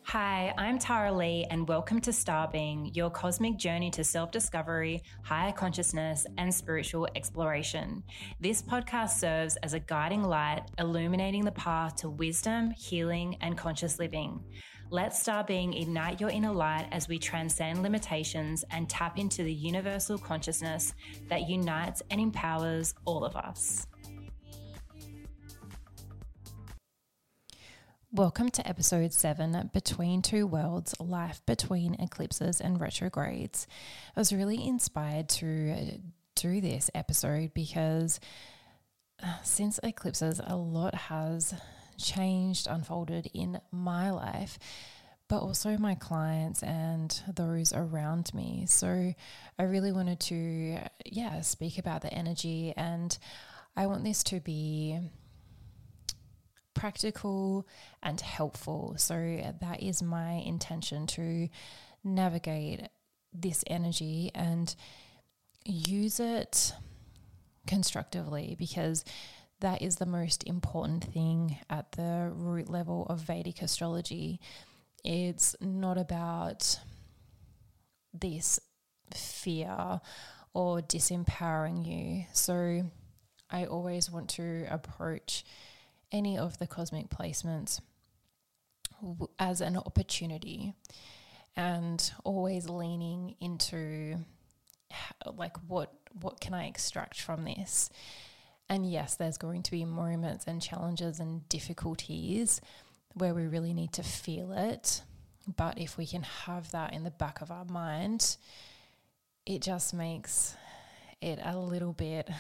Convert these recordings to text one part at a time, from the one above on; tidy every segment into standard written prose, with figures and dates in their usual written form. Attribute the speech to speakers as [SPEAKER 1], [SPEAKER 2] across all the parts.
[SPEAKER 1] Hi, I'm Tara Lee, and welcome to Star Being, your cosmic journey to self-discovery, higher consciousness, and spiritual exploration. This podcast serves as a guiding light, illuminating the path to wisdom, healing, and conscious living. Let Star Being ignite your inner light as we transcend limitations and tap into the universal consciousness that unites and empowers all of us. Welcome to episode 7, Between Two Worlds, Life Between Eclipses and Retrogrades. I was really inspired to do this episode because since eclipses, a lot has changed, unfolded in my life, but also my clients and those around me. So I really wanted to, speak about the energy, and I want this to be practical and helpful. So that is my intention, to navigate this energy and use it constructively, because that is the most important thing at the root level of Vedic astrology. It's not about this fear or disempowering you. So I always want to approach any of the cosmic placements as an opportunity, and always leaning into what can I extract from this. And yes, there's going to be moments and challenges and difficulties where we really need to feel it, but if we can have that in the back of our mind, it just makes it a little bit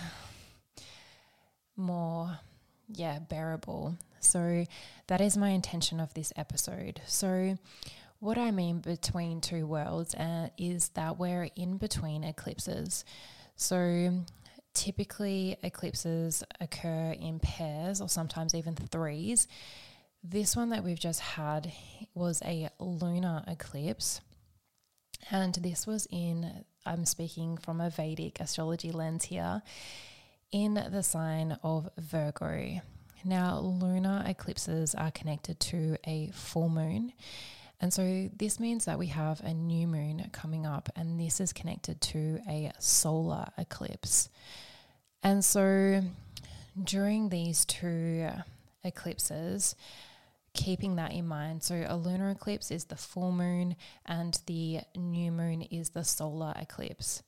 [SPEAKER 1] more bearable. So that is my intention of this episode. So what I mean between two worlds is that we're in between eclipses. So typically eclipses occur in pairs or sometimes even threes. This one that we've just had was a lunar eclipse, and this was I'm speaking from a Vedic astrology lens here, in the sign of Virgo. Now, lunar eclipses are connected to a full moon. And so this means that we have a new moon coming up, and this is connected to a solar eclipse. And so during these two eclipses, keeping that in mind, so a lunar eclipse is the full moon and the new moon is the solar eclipse.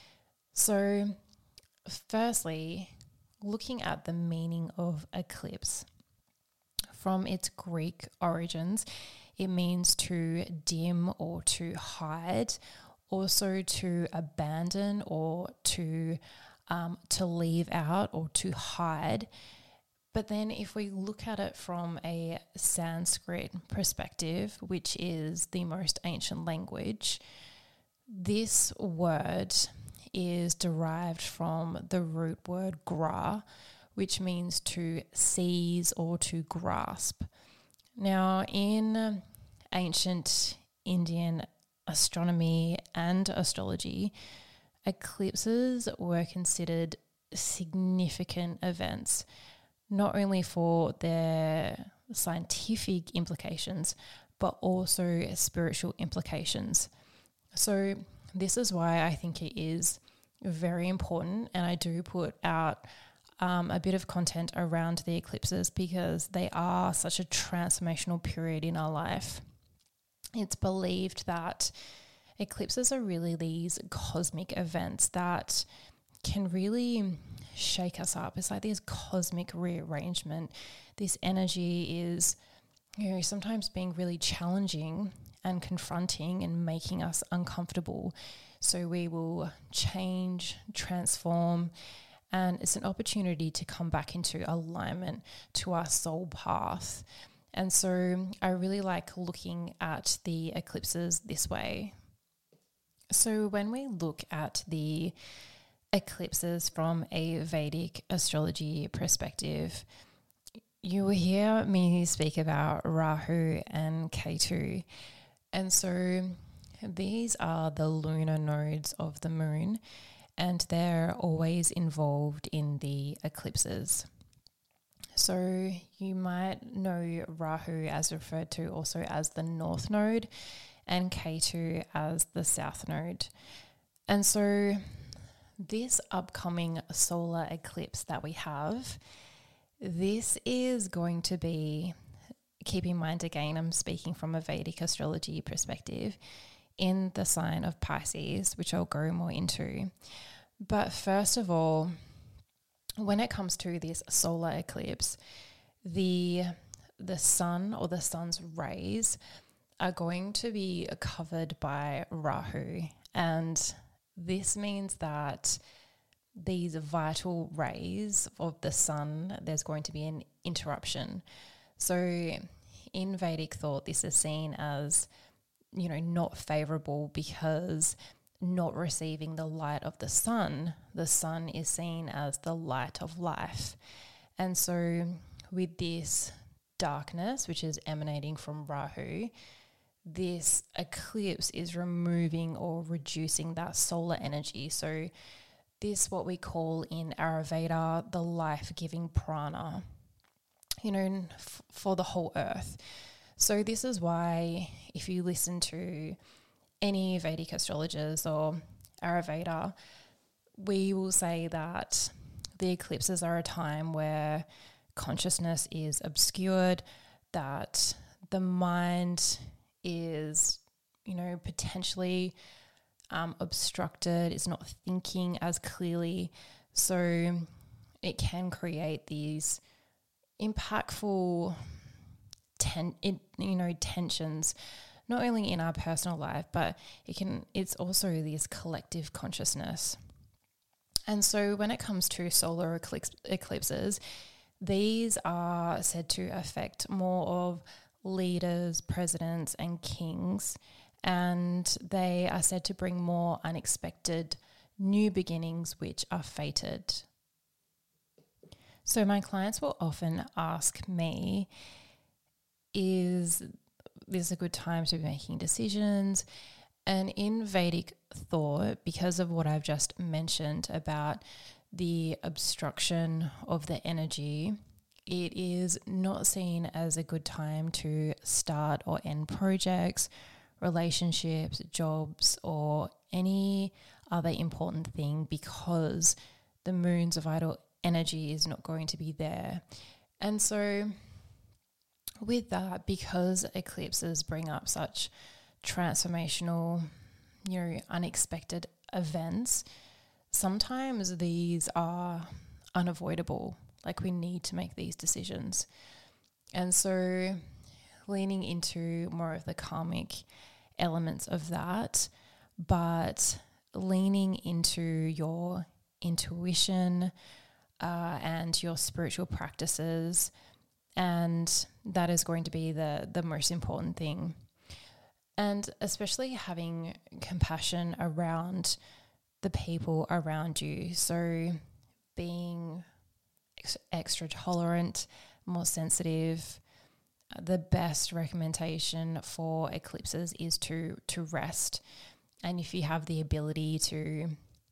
[SPEAKER 1] So firstly, looking at the meaning of eclipse. From its Greek origins, it means to dim or to hide, also to abandon or to leave out or to hide. But then if we look at it from a Sanskrit perspective, which is the most ancient language, this word is derived from the root word gra, which means to seize or to grasp. Now, in ancient Indian astronomy and astrology, eclipses were considered significant events, not only for their scientific implications, but also spiritual implications. So this is why I think it is very important, and I do put out a bit of content around the eclipses because they are such a transformational period in our life. It's believed that eclipses are really these cosmic events that can really shake us up. It's like this cosmic rearrangement. This energy is, sometimes being really challenging and confronting and making us uncomfortable. So we will change, transform, and it's an opportunity to come back into alignment to our soul path. And so I really like looking at the eclipses this way. So when we look at the eclipses from a Vedic astrology perspective, you will hear me speak about Rahu and Ketu. And so these are the lunar nodes of the moon, and they're always involved in the eclipses. So you might know Rahu as referred to also as the North Node and Ketu as the South Node. And so this upcoming solar eclipse that we have, this is going to be, keep in mind again, I'm speaking from a Vedic astrology perspective, in the sign of Pisces, which I'll go more into. But first of all, when it comes to this solar eclipse, the sun or the sun's rays are going to be covered by Rahu. And this means that these vital rays of the sun, there's going to be an interruption. So in Vedic thought, this is seen as, not favorable because not receiving the light of the sun is seen as the light of life. And so with this darkness, which is emanating from Rahu, this eclipse is removing or reducing that solar energy. So this what we call in Ayurveda the life-giving prana, for the whole earth. So this is why if you listen to any Vedic astrologers or Ayurveda, we will say that the eclipses are a time where consciousness is obscured, that the mind is, potentially obstructed, is not thinking as clearly. So it can create these impactful tensions, not only in our personal life, but it's also this collective consciousness. And so when it comes to solar eclipses, these are said to affect more of leaders, presidents, and kings, and they are said to bring more unexpected new beginnings which are fated. So my clients will often ask me, is this a good time to be making decisions? And in Vedic thought, because of what I've just mentioned about the obstruction of the energy, it is not seen as a good time to start or end projects, relationships, jobs, or any other important thing, because the moon's vital energy is not going to be there. And so with that, because eclipses bring up such transformational, unexpected events, sometimes these are unavoidable. Like, we need to make these decisions. And so leaning into more of the karmic elements of that, but leaning into your intuition and your spiritual practices, and that is going to be the most important thing. And especially having compassion around the people around you. So being extra tolerant, more sensitive. The best recommendation for eclipses is to rest. And if you have the ability to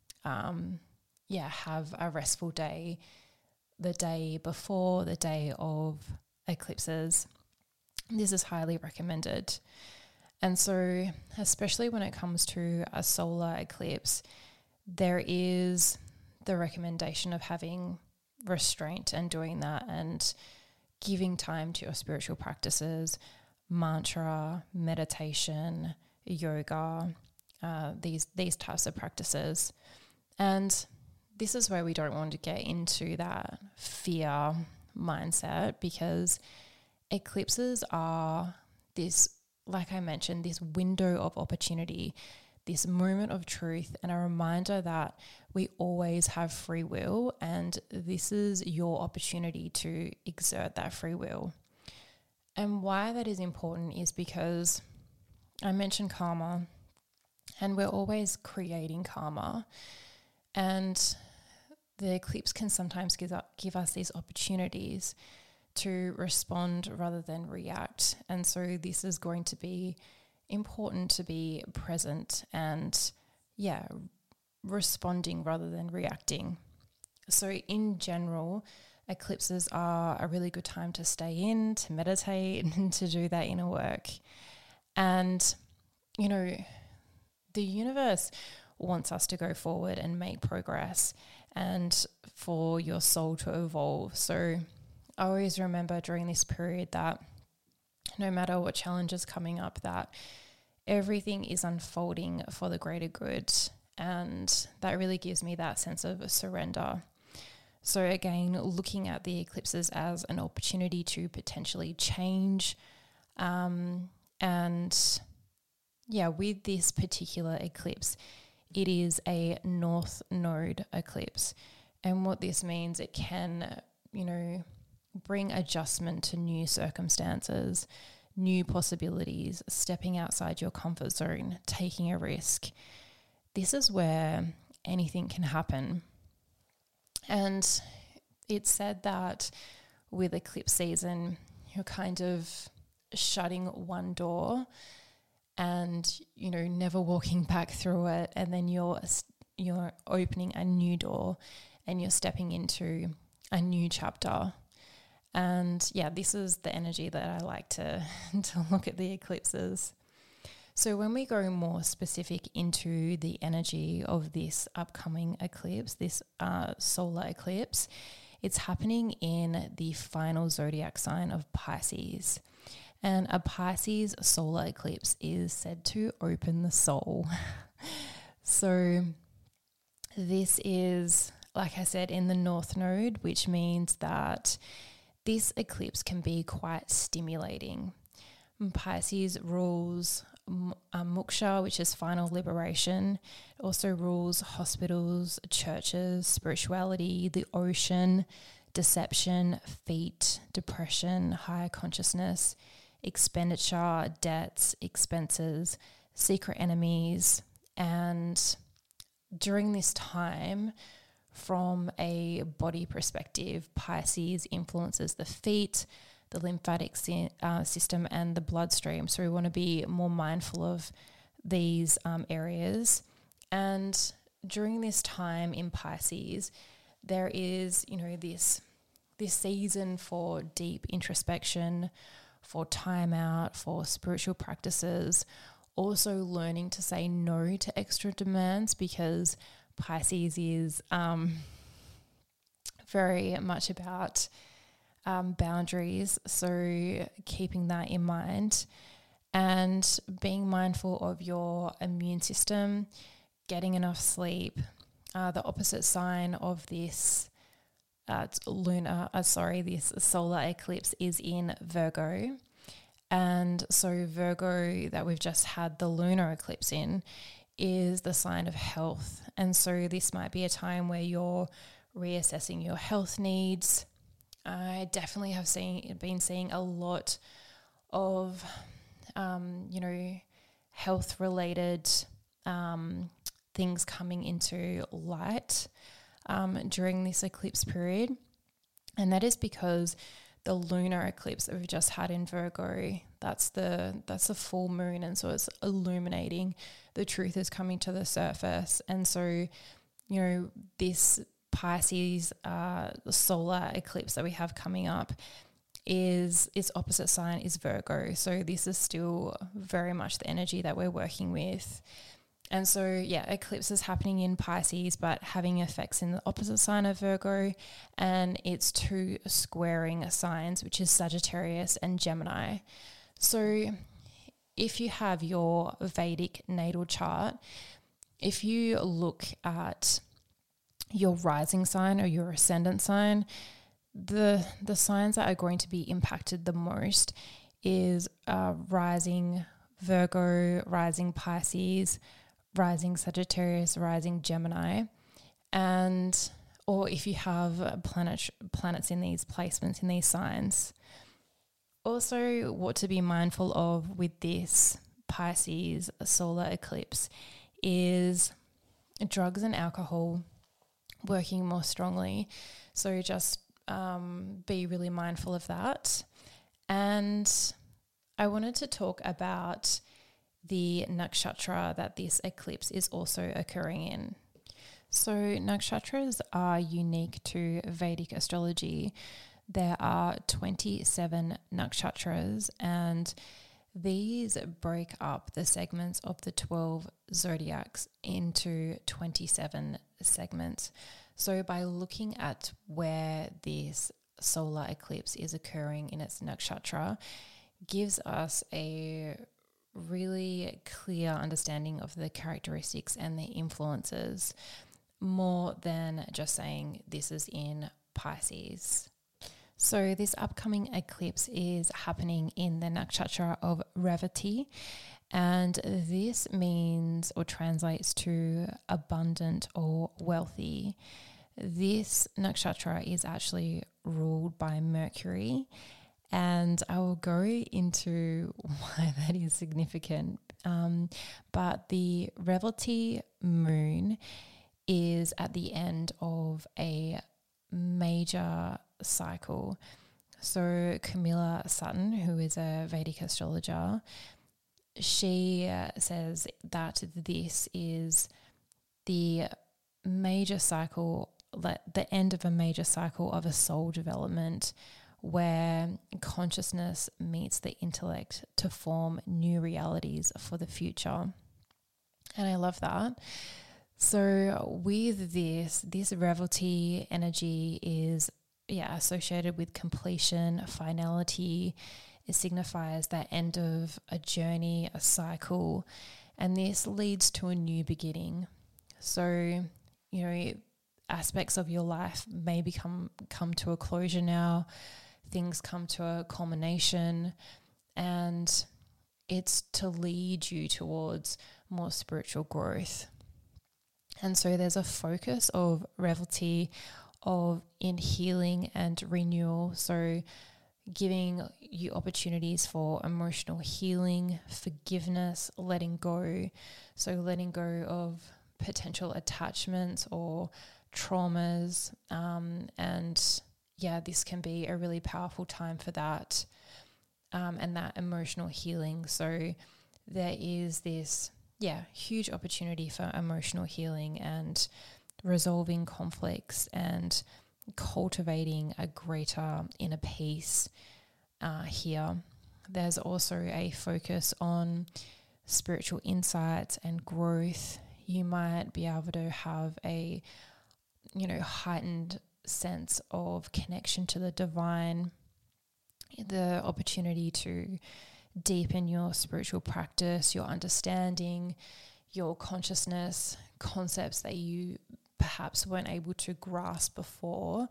[SPEAKER 1] have a restful day, the day before, the day of eclipses, this is highly recommended. And so especially when it comes to a solar eclipse, there is the recommendation of having restraint and doing that, and giving time to your spiritual practices, mantra, meditation, yoga, these types of practices. And this is where we don't want to get into that fear mindset, because eclipses are this, like I mentioned, this window of opportunity, this moment of truth, and a reminder that we always have free will, and this is your opportunity to exert that free will. And why that is important is because I mentioned karma, and we're always creating karma, and the eclipse can sometimes give us these opportunities to respond rather than react. And so this is going to be important to be present and, responding rather than reacting. So in general, eclipses are a really good time to stay in, to meditate, and to do that inner work. And, you know, the universe wants us to go forward and make progress and for your soul to evolve. So I always remember during this period that no matter what challenge is coming up, that everything is unfolding for the greater good. And that really gives me that sense of surrender. So again, looking at the eclipses as an opportunity to potentially change. And yeah, with this particular eclipse, it is a North Node eclipse. And what this means, it can, bring adjustment to new circumstances, new possibilities, stepping outside your comfort zone, taking a risk. This is where anything can happen. And it's said that with eclipse season, you're kind of shutting one door and, never walking back through it. And then you're opening a new door and you're stepping into a new chapter. And yeah, this is the energy that I like to look at the eclipses. So when we go more specific into the energy of this upcoming eclipse, this solar eclipse, it's happening in the final zodiac sign of Pisces. And a Pisces solar eclipse is said to open the soul. So this is, like I said, in the North Node, which means that this eclipse can be quite stimulating. Pisces rules moksha, which is final liberation. It also rules hospitals, churches, spirituality, the ocean, deception, feet, depression, higher consciousness, expenditure, debts, expenses, secret enemies. And during this time, from a body perspective, Pisces influences the feet, the lymphatic system, and the bloodstream. So we want to be more mindful of these areas. And during this time in Pisces, there is, this season for deep introspection, for time out, for spiritual practices, also learning to say no to extra demands, because Pisces is very much about boundaries. So keeping that in mind and being mindful of your immune system, getting enough sleep. The opposite sign of this this solar eclipse is in Virgo. And so Virgo, that we've just had the lunar eclipse in, is the sign of health. And so this might be a time where you're reassessing your health needs. I definitely have been seeing a lot of, health-related things coming into light during this eclipse period. And that is because the lunar eclipse that we've just had in Virgo, that's the full moon, and so it's illuminating. The truth is coming to the surface. And so, this Pisces solar eclipse that we have coming up its opposite sign is Virgo. So this is still very much the energy that we're working with. And so, eclipse is happening in Pisces, but having effects in the opposite sign of Virgo, and it's two squaring signs, which is Sagittarius and Gemini. So if you have your Vedic natal chart, if you look at your rising sign or your ascendant sign, the signs that are going to be impacted the most is rising Virgo, rising Pisces, rising Sagittarius, rising Gemini, or if you have planets in these placements, in these signs. Also, what to be mindful of with this Pisces solar eclipse is drugs and alcohol working more strongly. So just be really mindful of that. And I wanted to talk about the nakshatra that this eclipse is also occurring in. So nakshatras are unique to Vedic astrology. There are 27 nakshatras, and these break up the segments of the 12 zodiacs into 27 segments. So by looking at where this solar eclipse is occurring in its nakshatra, gives us a really clear understanding of the characteristics and the influences, more than just saying this is in Pisces. So this upcoming eclipse is happening in the nakshatra of Revati, and this means or translates to abundant or wealthy. This nakshatra is actually ruled by Mercury, and I will go into why that is significant. But the Revati moon is at the end of a major cycle. So Camilla Sutton, who is a Vedic astrologer, she says that this is the major cycle, the end of a major cycle of a soul development, where consciousness meets the intellect to form new realities for the future. And I love that. So with this Revati energy is associated with completion, finality. It signifies that end of a journey, a cycle, and this leads to a new beginning. So, aspects of your life may come to a closure now. Things come to a culmination, and it's to lead you towards more spiritual growth. And so there's a focus of Revati in healing and renewal. So giving you opportunities for emotional healing, forgiveness, letting go. So letting go of potential attachments or traumas. This can be a really powerful time for that, and that emotional healing. So there is this huge opportunity for emotional healing and resolving conflicts and cultivating a greater inner peace here. There's also a focus on spiritual insights and growth. You might be able to have a heightened sense of connection to the divine, the opportunity to deepen your spiritual practice, your understanding, your consciousness, concepts that you perhaps weren't able to grasp before,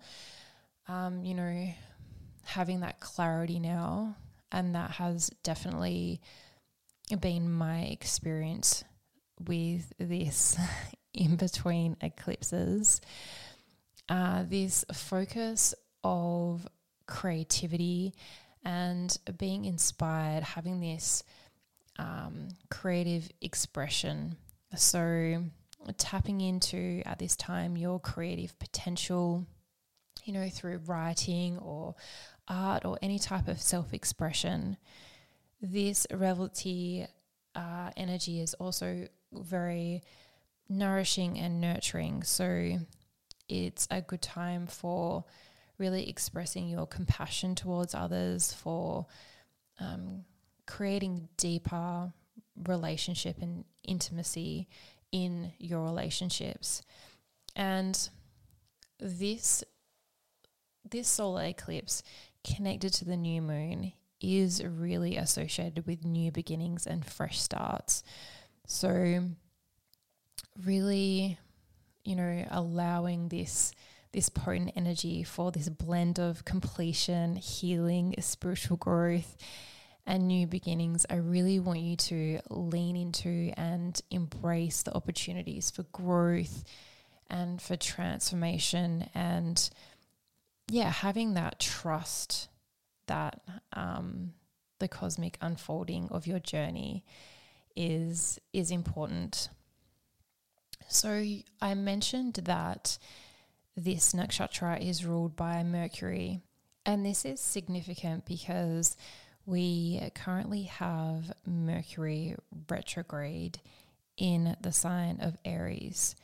[SPEAKER 1] having that clarity now. And that has definitely been my experience with this in between eclipses. This focus of creativity and being inspired, having this creative expression. So tapping into, at this time, your creative potential, through writing or art or any type of self-expression. This Revati energy is also very nourishing and nurturing. So it's a good time for really expressing your compassion towards others, for creating deeper relationship and intimacy in your relationships. And this solar eclipse connected to the new moon is really associated with new beginnings and fresh starts. So really, allowing this potent energy for this blend of completion, healing, spiritual growth, and new beginnings. I really want you to lean into and embrace the opportunities for growth and for transformation, and having that trust that the cosmic unfolding of your journey is important. So I mentioned that this nakshatra is ruled by Mercury, and this is significant because we currently have Mercury retrograde in the sign of Aries.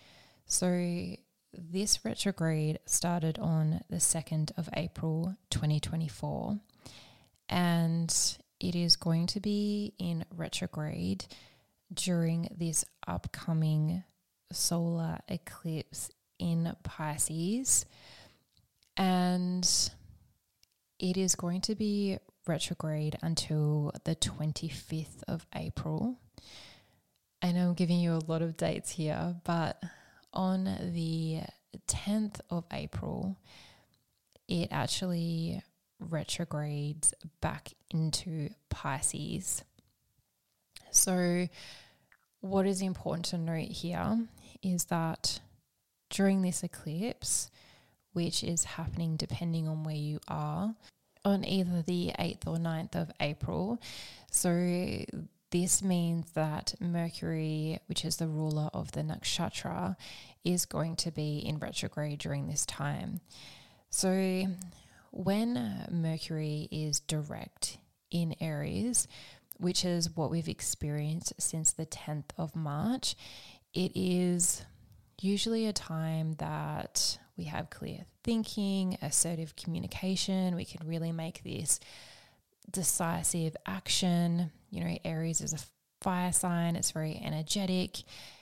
[SPEAKER 1] So this retrograde started on the 2nd of April 2024, and it is going to be in retrograde during this upcoming solar eclipse in Pisces, and it is going to be retrograde until the 25th of April. I know I'm giving you a lot of dates here, but on the 10th of April, it actually retrogrades back into Pisces. So what is important to note here is that during this eclipse, which is happening depending on where you are, on either the 8th or 9th of April, so this means that Mercury, which is the ruler of the nakshatra, is going to be in retrograde during this time. So when Mercury is direct in Aries, which is what we've experienced since the 10th of March, it is usually a time that we have clear thinking, assertive communication. We can really make this decisive action. You know, Aries is a fire sign. It's very energetic.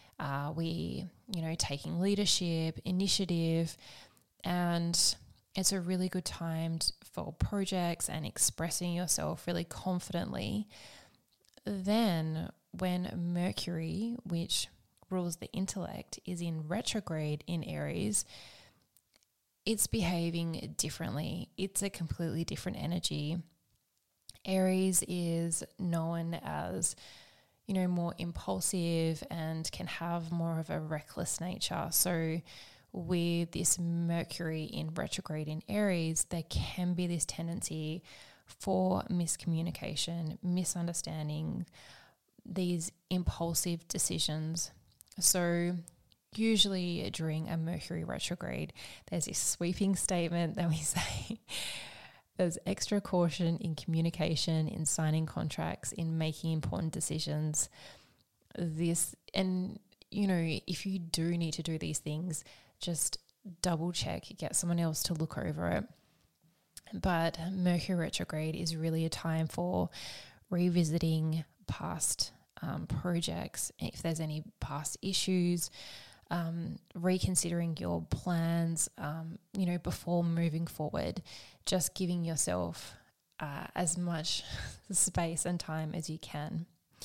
[SPEAKER 1] Taking leadership, initiative, and it's a really good time for projects and expressing yourself really confidently. Then when Mercury, which rules the intellect, is in retrograde in Aries, it's behaving differently. It's a completely different energy. Aries is known as, more impulsive and can have more of a reckless nature. So with this Mercury in retrograde in Aries, there can be this tendency for miscommunication, misunderstanding, these impulsive decisions. So usually during a Mercury retrograde, there's this sweeping statement that we say, there's extra caution in communication, in signing contracts, in making important decisions. If you do need to do these things, just double check, get someone else to look over it. But Mercury retrograde is really a time for revisiting past projects, if there's any past issues, reconsidering your plans, before moving forward, just giving yourself as much space and time as you can.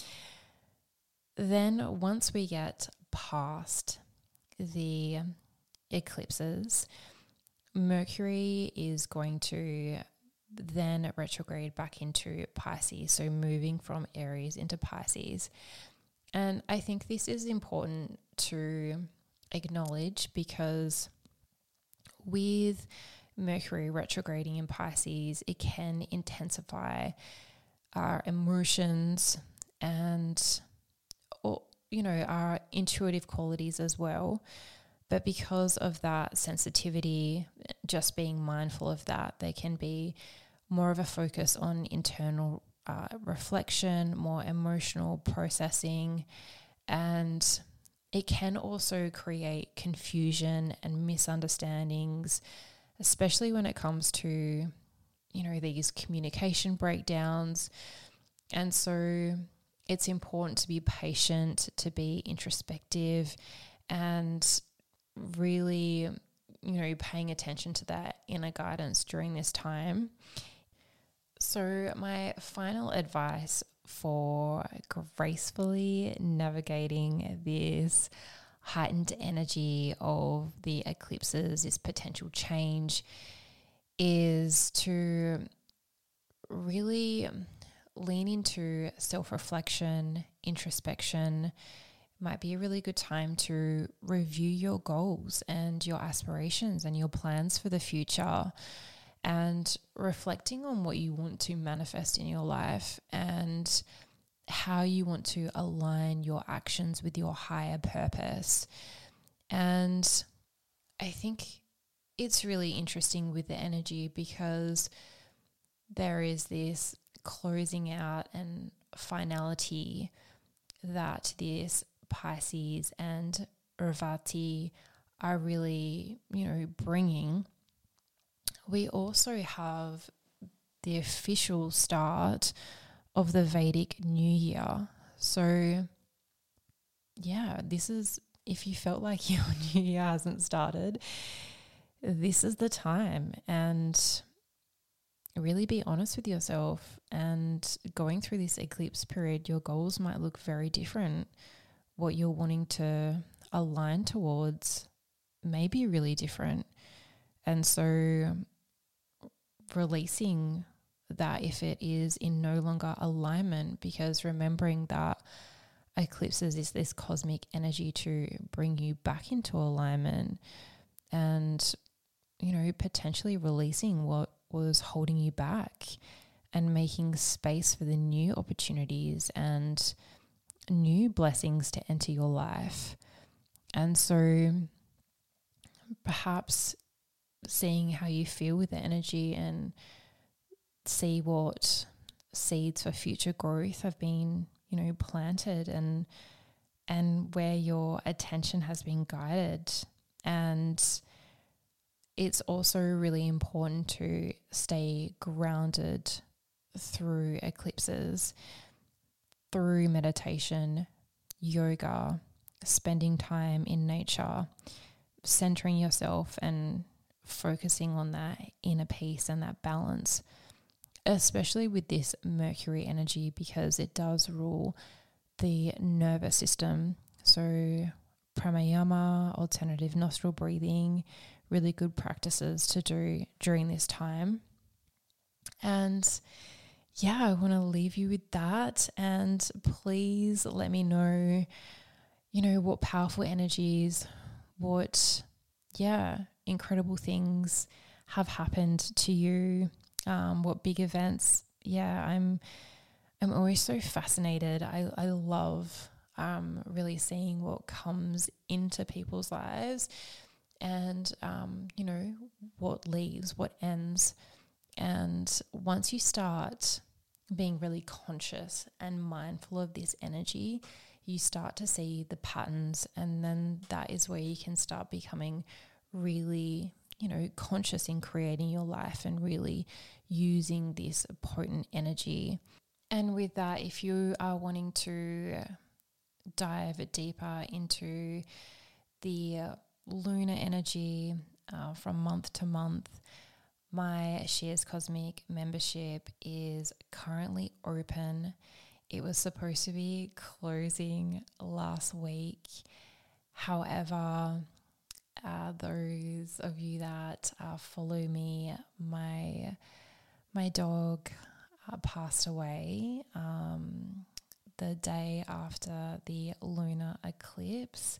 [SPEAKER 1] Then once we get past the eclipses, Mercury is going to then retrograde back into Pisces, so moving from Aries into Pisces. And I think this is important to acknowledge because with Mercury retrograding in Pisces, it can intensify our emotions and, our intuitive qualities as well. But because of that sensitivity, just being mindful of that, there can be more of a focus on internal reflection, more emotional processing, and it can also create confusion and misunderstandings, especially when it comes to, these communication breakdowns. And so it's important to be patient, to be introspective, and really, paying attention to that inner guidance during this time. So my final advice for gracefully navigating this heightened energy of the eclipses, this potential change, is to really lean into self-reflection, introspection. Might be a really good time to review your goals and your aspirations and your plans for the future, and reflecting on what you want to manifest in your life and how you want to align your actions with your higher purpose. And I think it's really interesting with the energy because there is this closing out and finality that this Pisces and Revati are really, bringing, we also have the official start of the Vedic New Year. So, yeah, this is, if you felt like your New Year hasn't started, this is the time. And really be honest with yourself. And going through this eclipse period, your goals might look very different. What you're wanting to align towards may be really different. And so releasing that if it is in no longer alignment, because remembering that eclipses is this cosmic energy to bring you back into alignment, and, potentially releasing what was holding you back and making space for the new opportunities and new blessings to enter your life. And so perhaps seeing how you feel with the energy and see what seeds for future growth have been, planted, and where your attention has been guided. And it's also really important to stay grounded through eclipses, through meditation, yoga, spending time in nature, centering yourself and focusing on that inner peace and that balance, especially with this Mercury energy, because it does rule the nervous system. So pranayama, alternative nostril breathing, really good practices to do during this time. And yeah, I want to leave you with that. And please let me know, what powerful energies, what, incredible things have happened to you, what big events. Yeah, I'm always so fascinated. I love really seeing what comes into people's lives, and, what leaves, what ends. And once you start being really conscious and mindful of this energy, you start to see the patterns, and then that is where you can start becoming really, conscious in creating your life and really using this potent energy. And with that, if you are wanting to dive deeper into the lunar energy from month to month, my Shears Cosmic membership is currently open. It was supposed to be closing last week. However, those of you that follow me, my dog passed away the day after the lunar eclipse.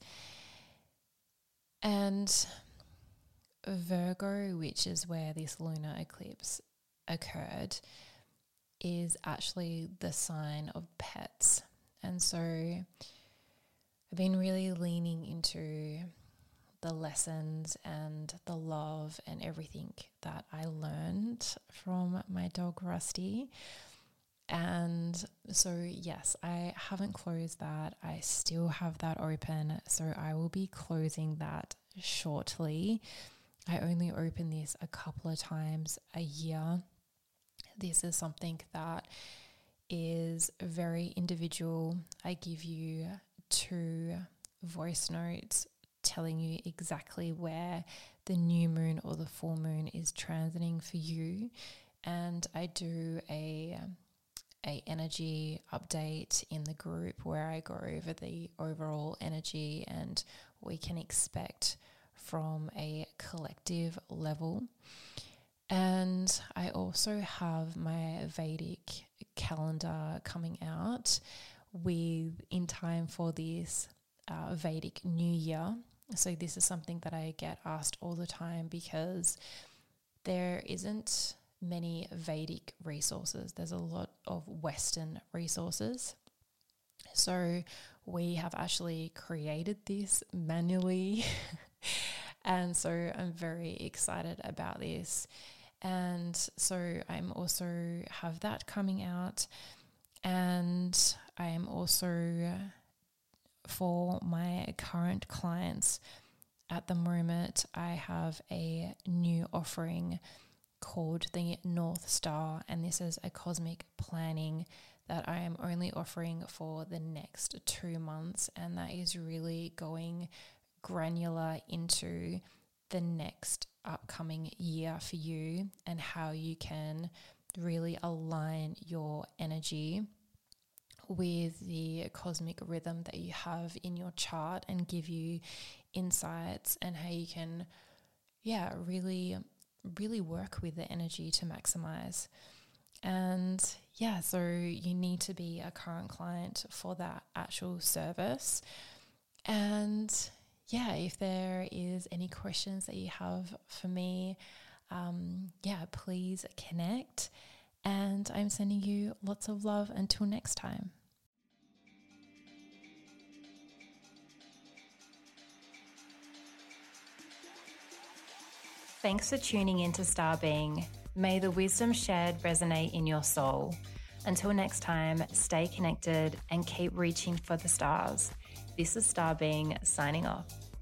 [SPEAKER 1] And Virgo, which is where this lunar eclipse occurred, is actually the sign of pets. And so I've been really leaning into the lessons and the love and everything that I learned from my dog Rusty. And so, yes, I haven't closed that. I still have that open. So I will be closing that shortly. I only open this a couple of times a year. This is something that is very individual. I give you 2 voice notes telling you exactly where the new moon or the full moon is transiting for you. And I do a energy update in the group where I go over the overall energy and what we can expect from a collective level. And I also have my Vedic calendar coming out in time for this Vedic New Year. So this is something that I get asked all the time, because there isn't many Vedic resources. There's a lot of Western resources. So we have actually created this manually. And so I'm very excited about this. And so I'm also have that coming out. And I'm also, for my current clients, at the moment, I have a new offering called the North Star, and this is a cosmic planning that I am only offering for the next 2 months, and that is really going granular into the next upcoming year for you and how you can really align your energy with the cosmic rhythm that you have in your chart and give you insights and how you can really work with the energy to maximize. And so you need to be a current client for that actual service. And if there is any questions that you have for me, please connect. And I'm sending you lots of love until next time. Thanks for tuning in to Star Being. May the wisdom shared resonate in your soul. Until next time, stay connected and keep reaching for the stars. This is Star Being signing off.